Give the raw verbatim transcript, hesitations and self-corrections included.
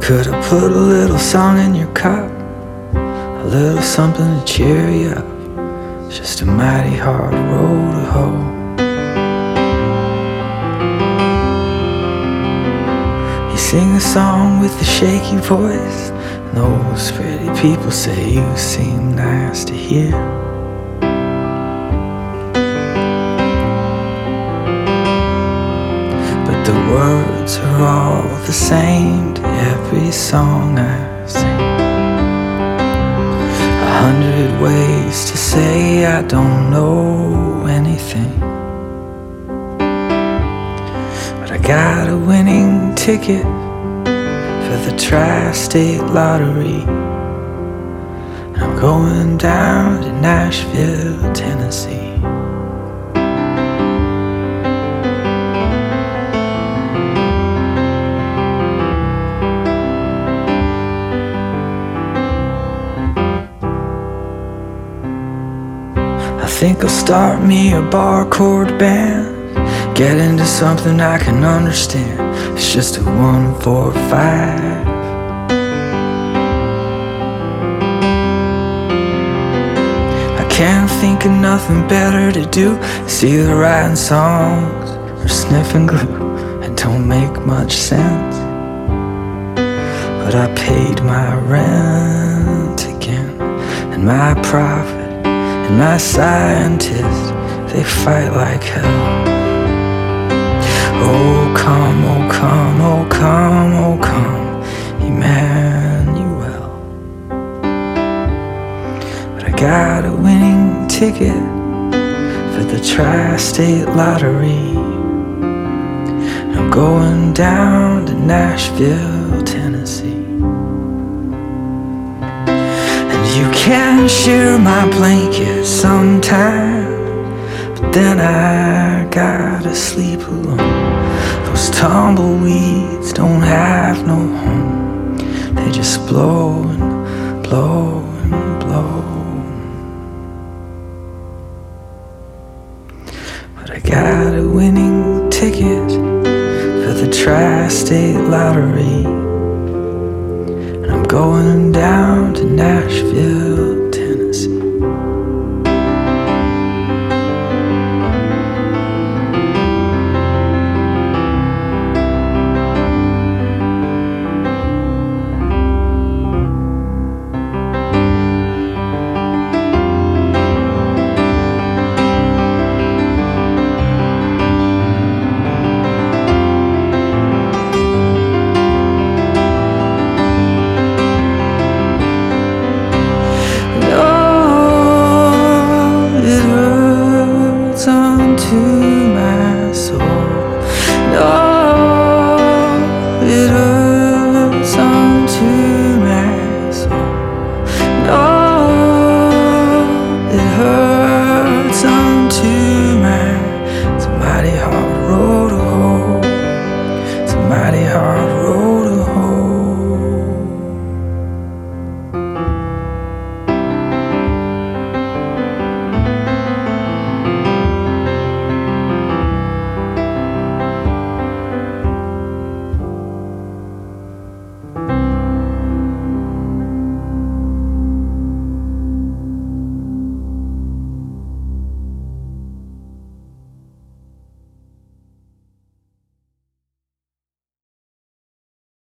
Could have put a little song in your cup, a little something to cheer you up. It's just a mighty hard road to hoe. You sing a song with a shaky voice, and those pretty people say you seem nice to hear. But the words are all the same to every song I sing. A hundred ways to say I don't know anything, but I got a winning ticket for the Tri-State Lottery. I'm going down to Nashville, Tennessee. I think I'll start me a bar chord band, get into something I can understand. It's just a one, four, five. I can't think of nothing better to do. It's either writing songs or sniffing glue. It don't make much sense, but I paid my rent again, and my profit and my scientists, they fight like hell. Oh come, oh come, oh come, oh come, Emmanuel. But I got a winning ticket for the Tri-State Lottery. I'm going down to Nashville, Tennessee. You can share my blanket sometime, but then I gotta sleep alone. Those tumbleweeds don't have no home, they just blow and blow and blow. But I got a winning ticket for the Tri-State Lottery. I'm going down to Nashville,